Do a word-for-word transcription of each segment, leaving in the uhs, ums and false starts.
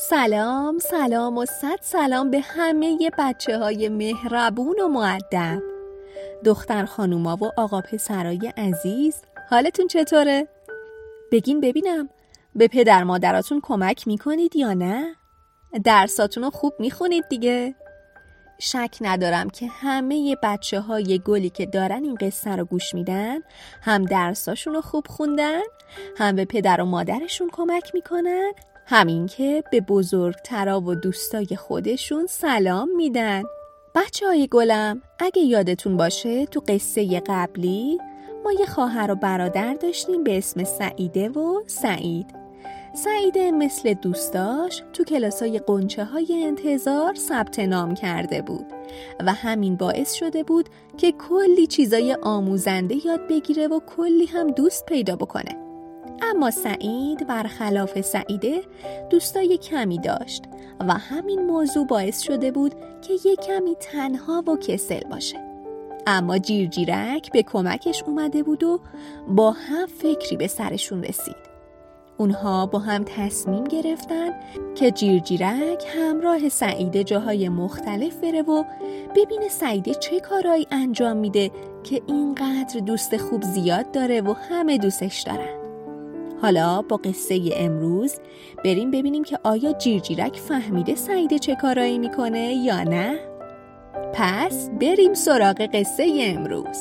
سلام سلام و صد سلام به همه بچه های مهربون و مؤدب، دختر خانوما و آقا پسرای عزیز. حالتون چطوره؟ بگین ببینم، به پدر مادراتون کمک میکنید یا نه؟ درساتون رو خوب میخونید دیگه؟ شک ندارم که همه بچه های گلی که دارن این قصه رو گوش میدن هم درساشون رو خوب خوندن، هم به پدر و مادرشون کمک میکنن، همین که به بزرگترا و دوستای خودشون سلام میدن. بچه های گلم، اگه یادتون باشه تو قصه قبلی ما یه خواهر و برادر داشتیم به اسم سعیده و سعید. سعیده مثل دوستاش تو کلاسای قنچه های انتظار ثبت نام کرده بود و همین باعث شده بود که کلی چیزای آموزنده یاد بگیره و کلی هم دوست پیدا بکنه. اما سعید برخلاف سعیده دوستای کمی داشت و همین موضوع باعث شده بود که یه کمی تنها و کسل باشه. اما جیرجیرک به کمکش اومده بود و با هم فکری به سرشون رسید. اونها با هم تصمیم گرفتن که جیرجیرک همراه سعیده جاهای مختلف بره و ببینه سعیده چه کارایی انجام میده که اینقدر دوست خوب زیاد داره و همه دوستش دارن. حالا با قصه امروز بریم ببینیم که آیا جیرجیرک فهمیده سعیده چه کارایی میکنه یا نه؟ پس بریم سراغ قصه امروز.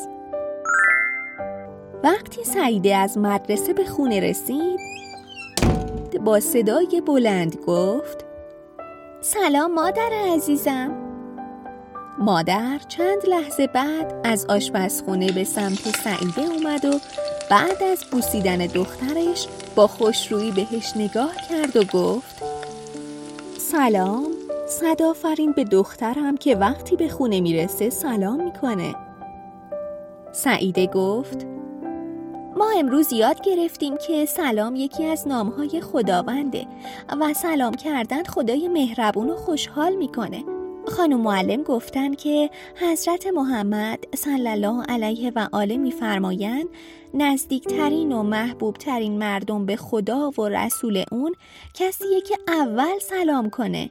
وقتی سعیده از مدرسه به خونه رسید، با صدای بلند گفت: سلام مادر عزیزم. مادر چند لحظه بعد از آشپزخونه به سمت سعیده اومد و بعد از بوسیدن دخترش با خوشرویی بهش نگاه کرد و گفت: سلام، صد آفرین به دخترم که وقتی به خونه میرسه سلام میکنه. سعیده گفت: ما امروز یاد گرفتیم که سلام یکی از نامهای خداونده و سلام کردن خدای مهربون و خوشحال میکنه. خانم معلم گفتن که حضرت محمد صلی الله علیه و آله میفرمایند نزدیکترین و محبوب ترین مردم به خدا و رسول اون کسیه که اول سلام کنه.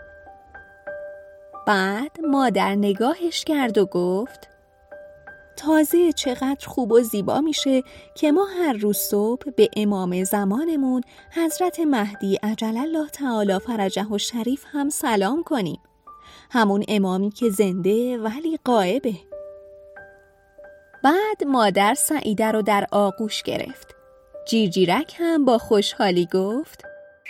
بعد مادر نگاهش کرد و گفت: تازه چقدر خوب و زیبا میشه که ما هر روز صبح به امام زمانمون حضرت مهدی عجل الله تعالی فرجه و شریف هم سلام کنیم، همون امامی که زنده ولی غایبه. بعد مادر سعیده رو در آغوش گرفت. جیرجیرک هم با خوشحالی گفت: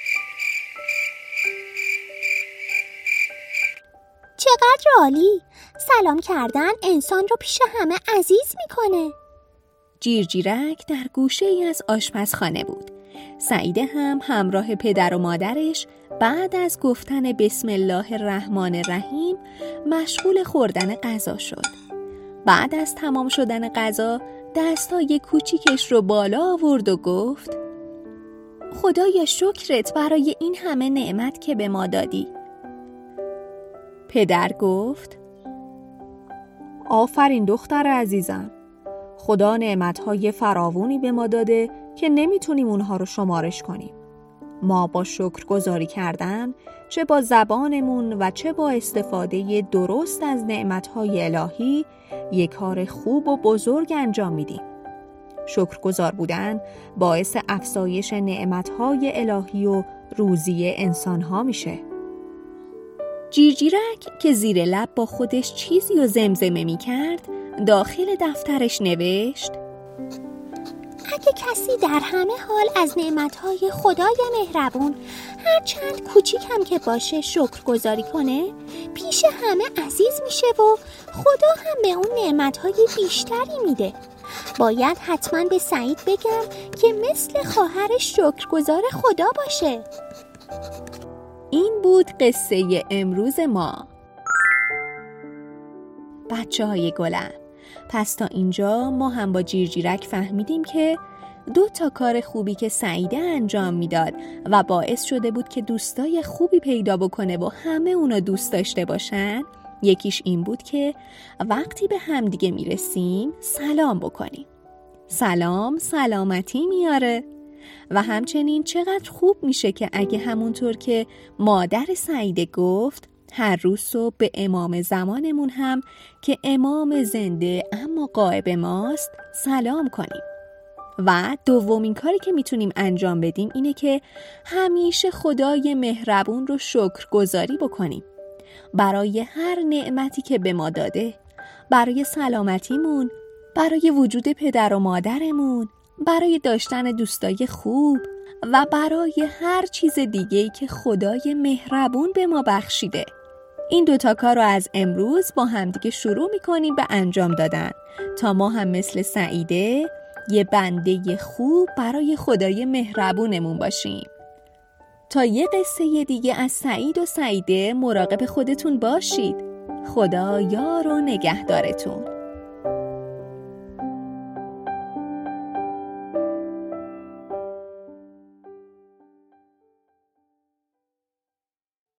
چقدر عالی! سلام کردن انسان رو پیش همه عزیز میکنه. جیرجیرک در گوشه ای از آشپزخانه بود. سعیده هم همراه پدر و مادرش بعد از گفتن بسم الله الرحمن الرحیم مشغول خوردن غذا شد. بعد از تمام شدن غذا دستای کوچیکش رو بالا آورد و گفت: خدایا شکرت برای این همه نعمت که به ما دادی. پدر گفت: آفرین دختر عزیزم، خدا نعمتهای فراوانی به ما داده که نمیتونیم اونها رو شمارش کنیم. ما با شکرگزاری کردن چه با زبانمون و چه با استفاده درست از نعمتهای الهی یک کار خوب و بزرگ انجام میدیم. شکرگزار بودن باعث افزایش نعمتهای الهی و روزی انسانها میشه. جیرجیرک که زیر لب با خودش چیزی رو زمزمه می کرد داخل دفترش نوشت: اگه کسی در همه حال از نعمتهای خدای مهربون هر چند کوچیک هم که باشه شکرگزاری کنه پیش همه عزیز میشه و خدا هم به اون نعمتهای بیشتری میده. باید حتما به سعید بگم که مثل خواهرش شکرگزار خدا باشه. این بود قصه امروز ما. بچه های گلم، پس تا اینجا ما هم با جیرجیرک فهمیدیم که دو تا کار خوبی که سعیده انجام میداد و باعث شده بود که دوستای خوبی پیدا بکنه و همه اونا دوست داشته باشن، یکیش این بود که وقتی به هم دیگه میرسیم سلام بکنیم. سلام سلامتی میاره. و همچنین چقدر خوب میشه که اگه همونطور که مادر سعیده گفت هر روز صبح به امام زمانمون هم که امام زنده اما غایب ماست سلام کنیم. و دومین کاری که میتونیم انجام بدیم اینه که همیشه خدای مهربون رو شکرگزاری بکنیم برای هر نعمتی که به ما داده، برای سلامتیمون، برای وجود پدر و مادرمون، برای داشتن دوستای خوب و برای هر چیز دیگه‌ای که خدای مهربون به ما بخشیده. این دوتا کار رو از امروز با همدیگه شروع میکنیم به انجام دادن تا ما هم مثل سعیده یه بنده خوب برای خدای مهربونمون باشیم. تا یه قصه دیگه از سعید و سعیده مراقب خودتون باشید. خدا یار و نگهدارتون.